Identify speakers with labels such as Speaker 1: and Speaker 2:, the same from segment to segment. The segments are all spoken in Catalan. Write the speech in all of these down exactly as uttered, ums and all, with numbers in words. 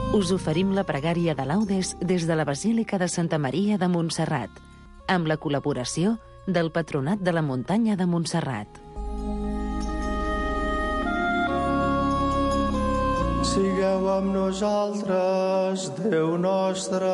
Speaker 1: Us oferim la pregària de laudes des de la Basílica de Santa Maria de Montserrat, amb la col·laboració del Patronat de la Muntanya de Montserrat.
Speaker 2: Sigueu amb nosaltres, Déu nostre.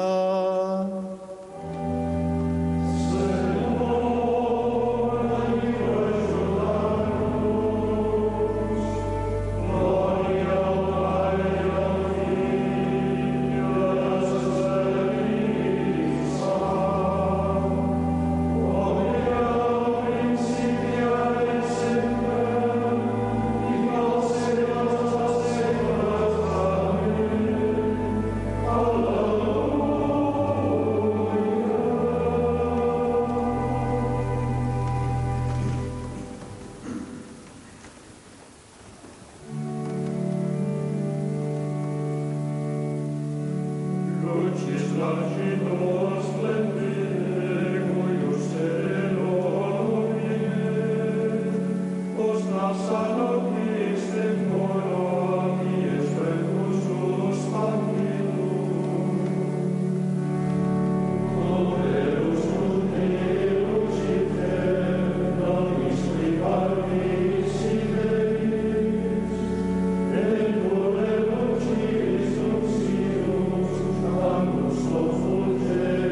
Speaker 3: Amen.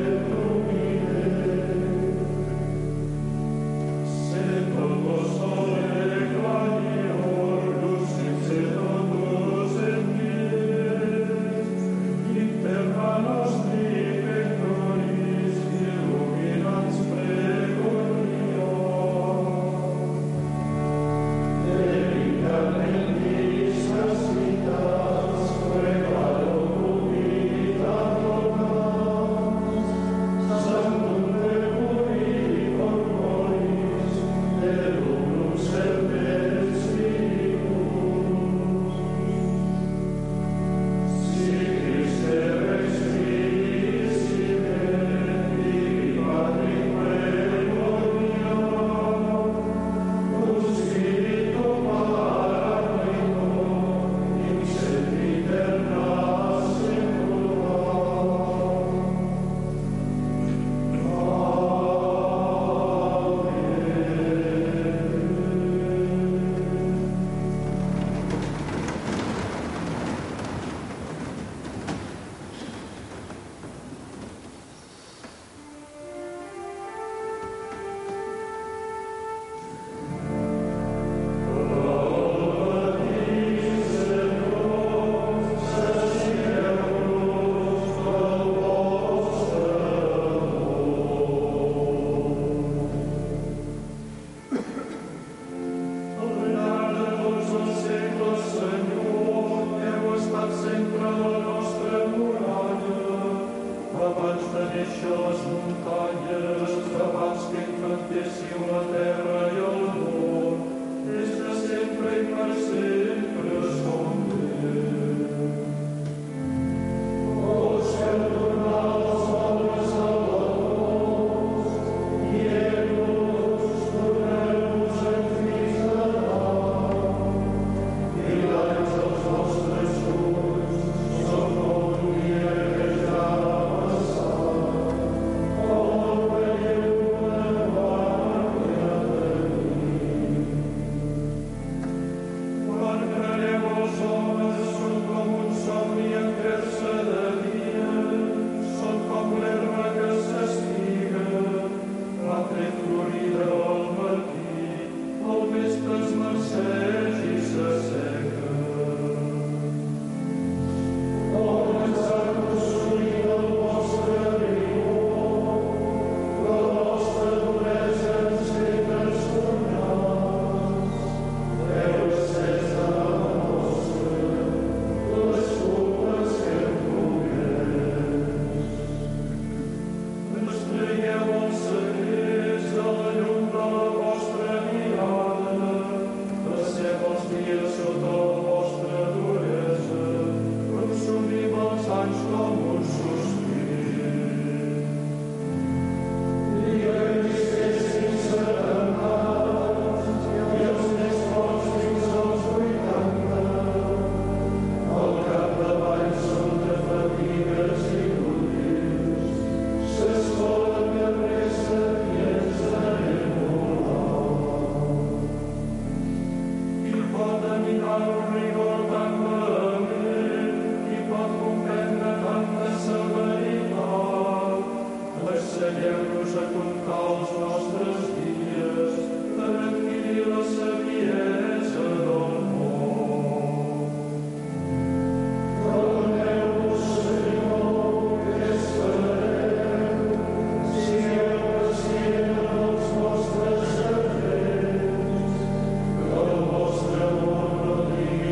Speaker 3: Amen.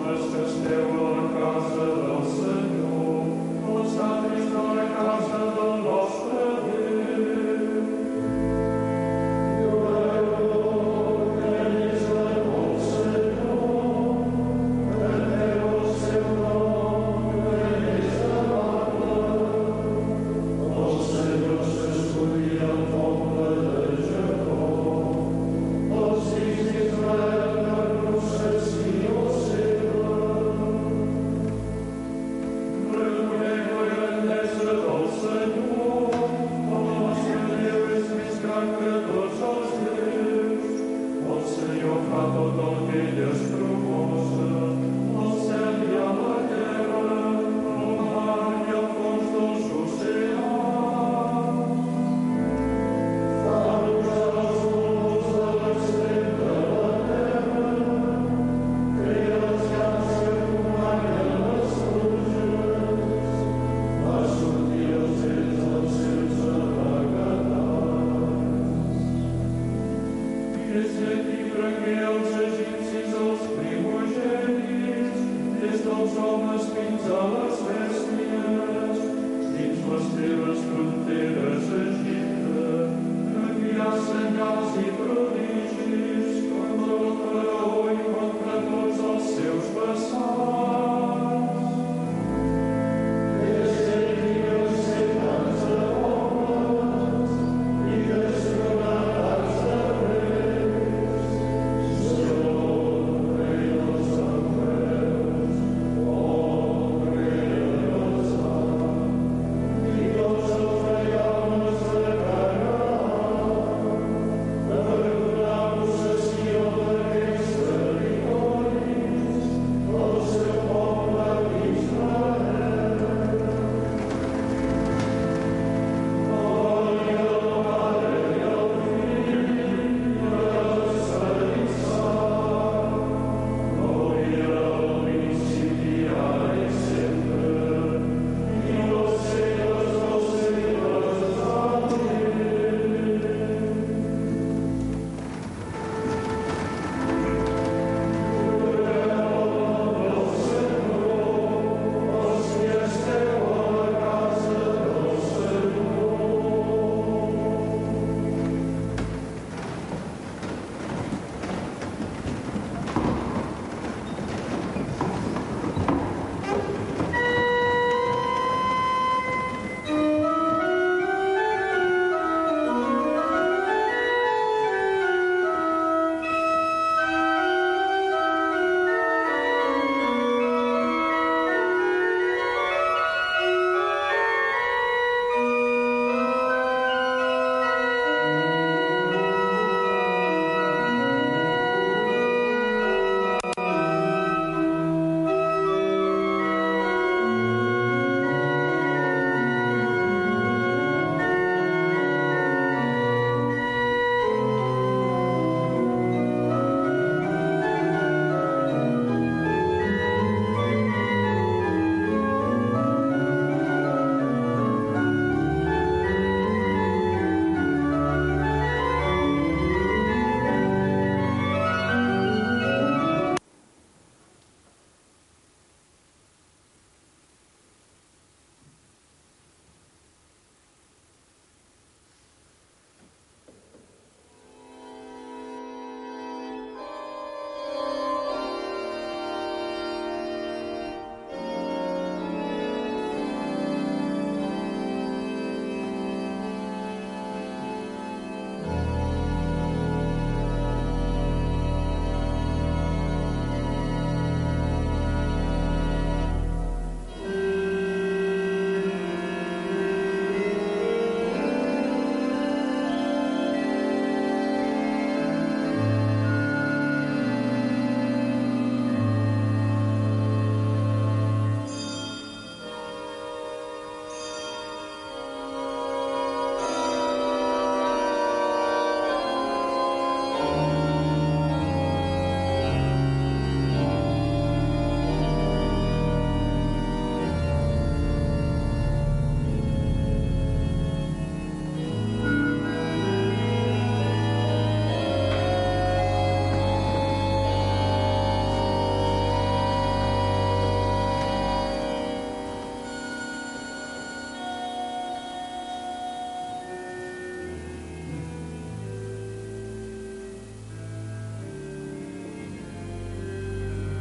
Speaker 3: Oh,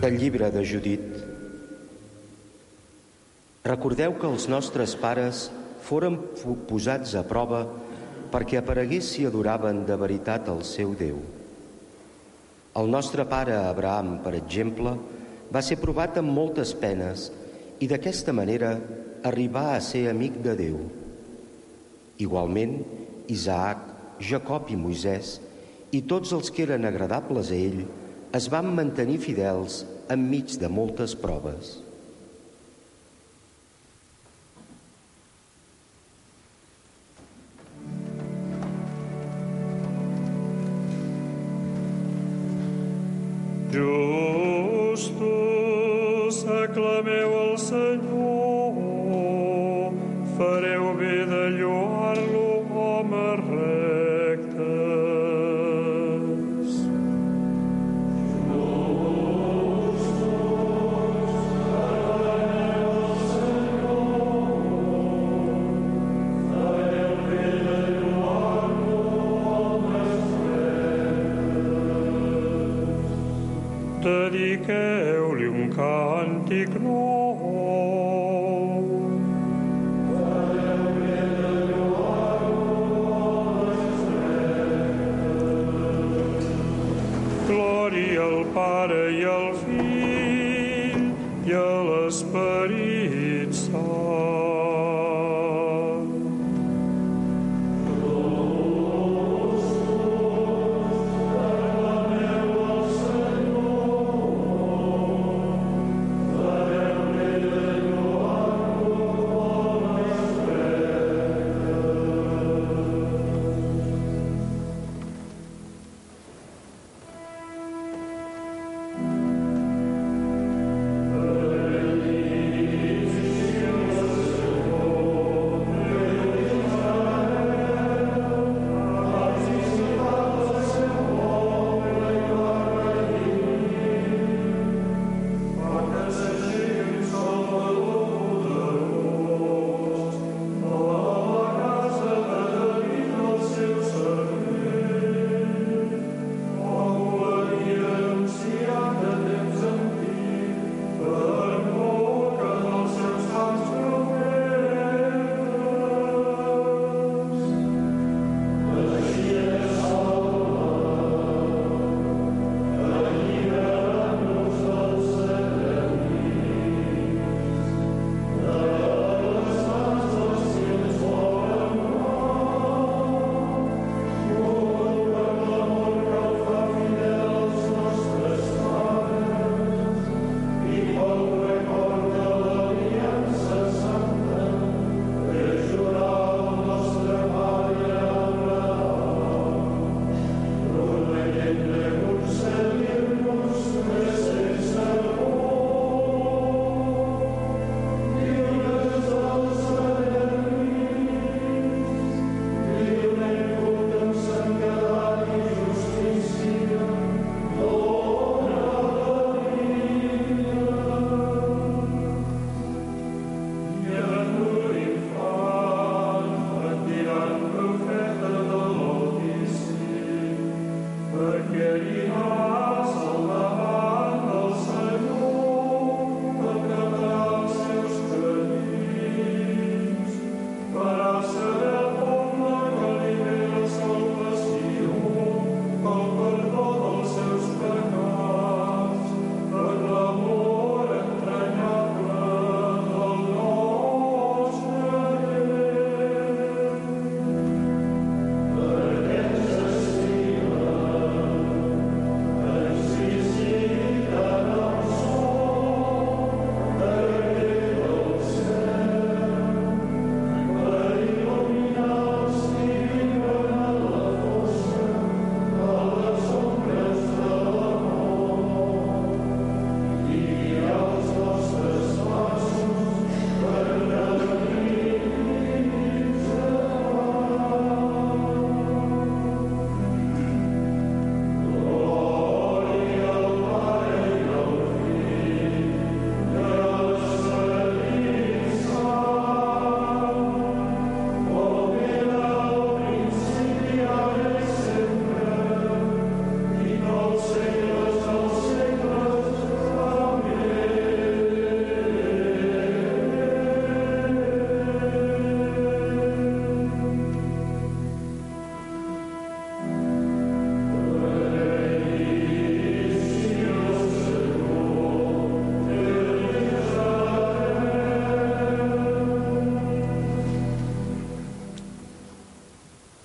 Speaker 2: Del llibre de Judit. Recordeu que els nostres pares foren posats a prova perquè aparegués si adoraven de veritat el seu Déu. El nostre pare Abraham, per exemple, va ser provat amb moltes penes i d'aquesta manera arribà a ser amic de Déu. Igualment, Isaac, Jacob i Moisès i tots els que eren agradables a ell es van mantenir fidels enmig de moltes proves.
Speaker 3: Justos, aclameu el Senyor, fareu bé de lloar-lo, homes rectes. Justos, aclameu el Senyor, fareu bé de lloar-lo, homes rectes. Dediqueu-li un càntic nou. Fareu bé de lloar-lo, homes rectes. Glòria al Pare i al Fill i a l'Esperit Sant. Benedictio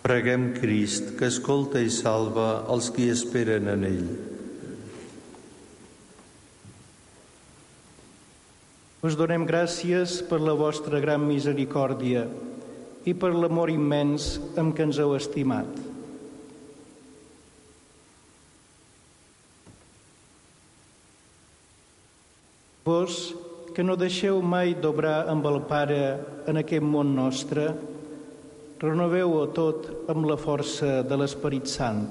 Speaker 4: Preguem Crist, que escolta i salva els qui esperen en ell.
Speaker 5: Us donem gràcies per la vostra gran misericòrdia i per l'amor immens amb què ens heu estimat. Vos, que no deixeu mai d'obrar amb el Pare en aquest món nostre, renoveu-ho tot amb la força de l'Esperit Sant.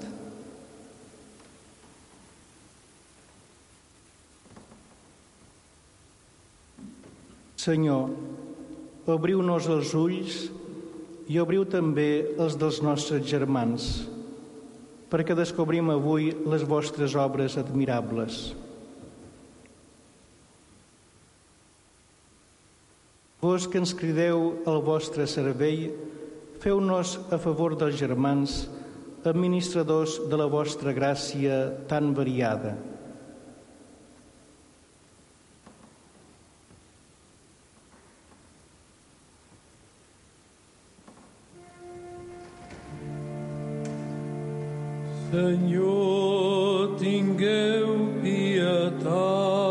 Speaker 5: Senyor, obriu-nos els ulls i obriu també els dels nostres germans, perquè descobrim avui les vostres obres admirables. Vos que ens crideu al vostre servei, feu-nos a favor dels germans, administradors de la vostra gràcia tan variada.
Speaker 3: Senyor, tingueu pietat.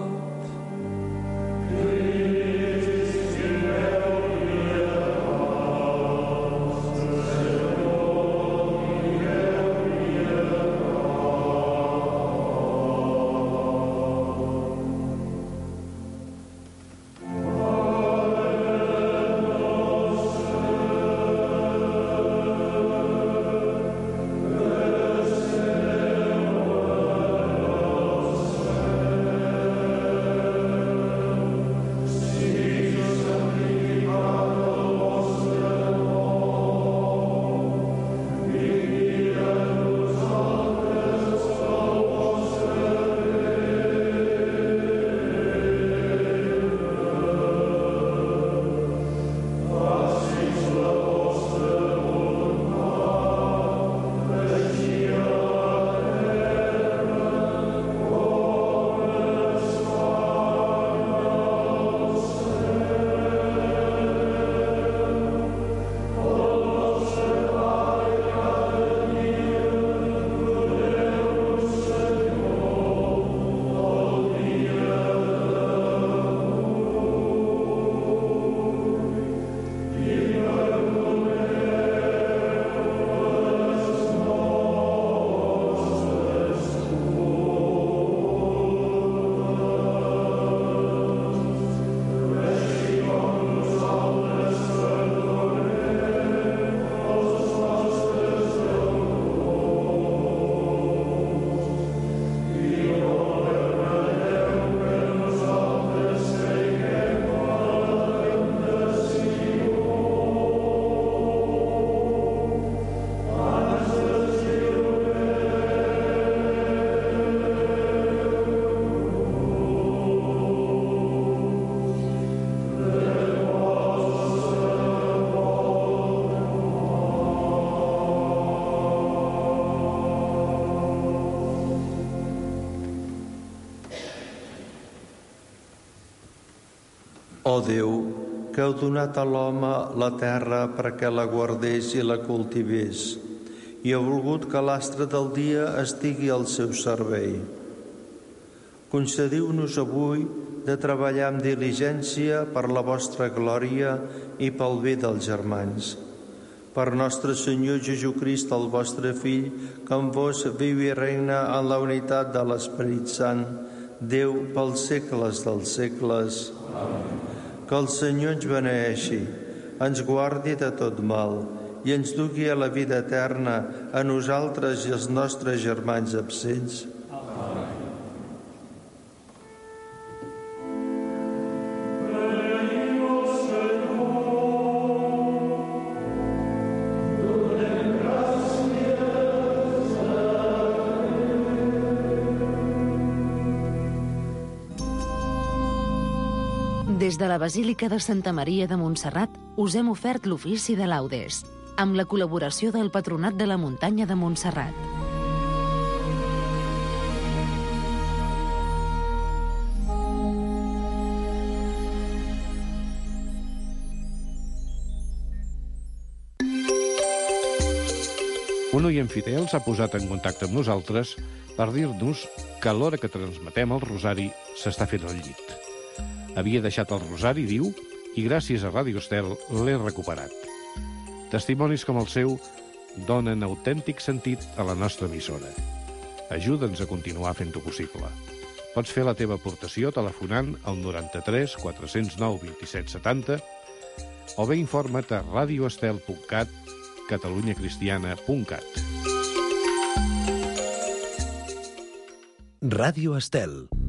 Speaker 4: Ó Déu, que heu donat a l'home la terra perquè la guardés i la cultivés, i heu volgut que l'astre del dia estigui al seu servei. Concediu-nos avui de treballar amb diligència per la vostra glòria i pel bé dels germans. Per nostre Senyor Jesucrist, el vostre Fill, que amb vos viu i regna en la unitat de l'Esperit Sant, Déu pels segles dels segles. Amén. Que el Senyor ens beneeixi, ens guardi de tot mal i ens dugui a la vida eterna a nosaltres i als nostres germans absents. Amén.
Speaker 1: Des de la Basílica de Santa Maria de Montserrat us hem ofert l'ofici de laudes, amb la col·laboració del Patronat de la Muntanya de Montserrat.
Speaker 6: Un oient fidel s'ha posat en contacte amb nosaltres per dir-nos que a l'hora que transmetem el rosari s'està fent el llit. Havia deixat el rosari, diu, i gràcies a Ràdio Estel l'he recuperat. Testimonis com el seu donen autèntic sentit a la nostra emissora. Ajuda'ns a continuar fent-ho possible. Pots fer la teva aportació telefonant al noranta-tres quatre cents nou vint-i-set setanta o bé informa't a radioestel punt cat, catalunyacristiana punt cat.
Speaker 7: Ràdio Estel.